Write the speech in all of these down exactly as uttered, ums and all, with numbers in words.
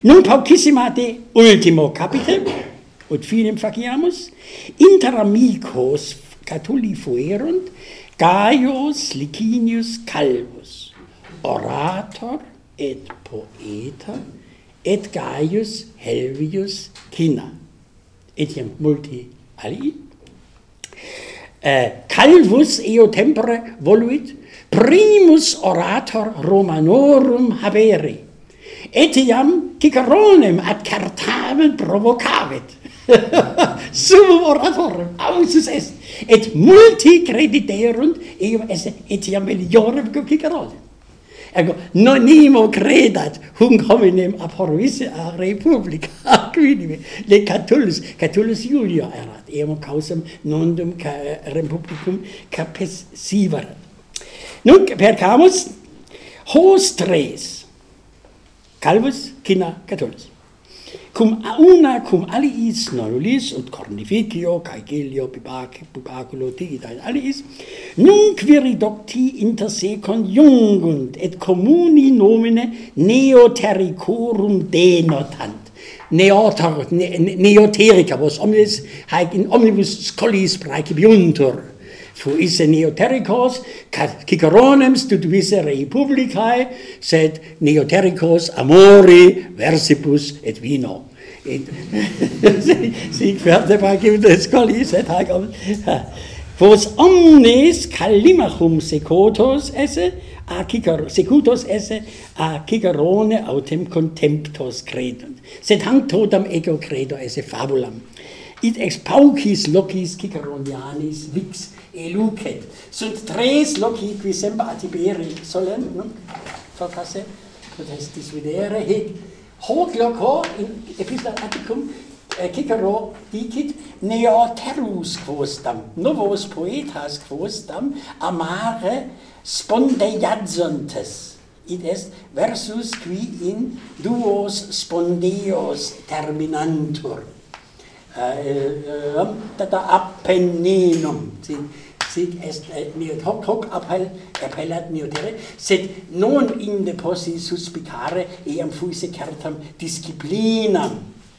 Non paucissima de ultimo capite, ut finem faciamus, inter amicos Catuli fuerunt Gaius Licinius Calvus, orator et poeta, et Gaius Helvius Cinna, etiam multi alii. Uh, Calvus eo tempore voluit primus orator Romanorum habere, etiam Ciceronem ad Carthagen provocavit. Sumum oratorum ausus est, et multi crediterunt eum esse etiam meliorem cum Ciceronem. Ergo, non nemo credat hunc hominem approvis a republica, quidime, le Catullus, Catullus Julio erat, eum causam nondum ca republicum capesiverat. Nunc percamus hos tres, Calvus, Cinna, Catullus. Cum una cum aliis nonnulis ut cornificio Caecilio Bibaculo digita aliis nunc viri docti inter se conjungunt et communi nomine Neotericorum denotant. Neoter, ne, neoterica vos omnes haec in omnibus scholiis praecipiuntur. Fuisse neotericos, Ciceronem studvisse rei publicae, sed neotericos amori versibus et vino. Et sic verte praecipiuntur scholiis et haec omnes. Vos omnes Callimachum secutos esse, a Cicero, secutos esse, a Cicerone autem contemptos credunt. Sed hanc totam ego credo esse fabulam. Id ex paucis locis Ciceronianis vix elucet. Sunt tres loci qui semper atiberi solent, nunc fortasse potestis videre, hic hoc loco in epistola Atticum Cicero dicit neoterus quosdam, novos poetas quosdam amare spondeiadzontes. Id est versus qui in duos spondeos terminantur. Uh, tata Apenninum, sic est uh, hoc hoc appell, appellat neotere, sed non inde possi suspicare eam fuisse certam disciplinam.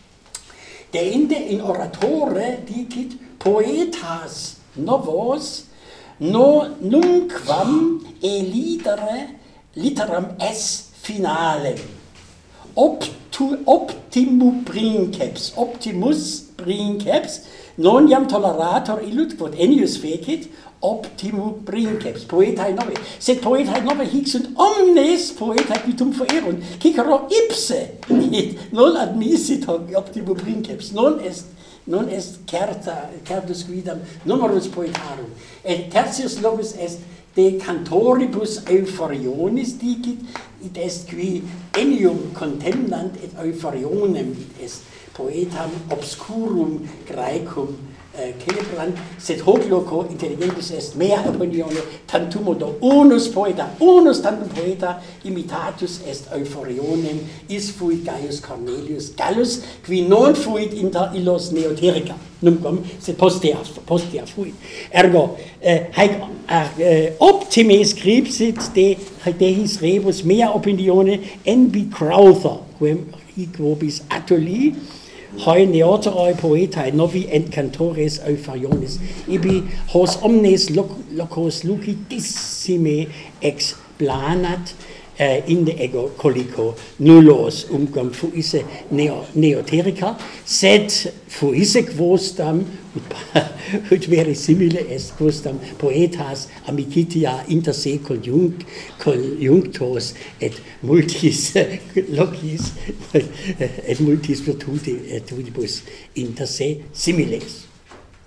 Deinde in oratore dicit poetas novos no nunquam elidere litteram es finalem. Optu, optimu princeps, optimus princeps, non iam tolerator illud, quod Ennius fecit, optimu princeps, poetae nove. Sed poetae nove hic sunt omnes poetae quitum foerunt. Cicero ipse, non admissit hoc optimu princeps, non est, non est certa, certus quidam numerus poetarum. Et tertius locus est de cantoribus euphorionis dicit, id est qui Ennium contemnant et euphorionem, id est poetam obscurum Graecum uh, celebrant, sed hoc loco intelligentus est mea opinione, tantum modo unus poeta, unus tantum poeta imitatus est euphorionem, is fuit Gaius Cornelius Gallus, qui non fuit inter illos neoterica, numquam, sed postea, postea fuit. Ergo, uh, haec uh, optime scripsit de dehis rebus mea opinione enbi Crowther, quem hic vobis Attuli, hoi neoteroi poetae novi ent cantores euphorionis, ibi hos omnes loc, locos lucidissime explanat uh, inde ego colico nullos umquam fuisse neo, neoterica, sed fuisse quosdam, ut, ut veri simile est quosdam poetas amicitia inter se conjunct, conjunctos et multis locis et multis virtute virtutibus inter se similes.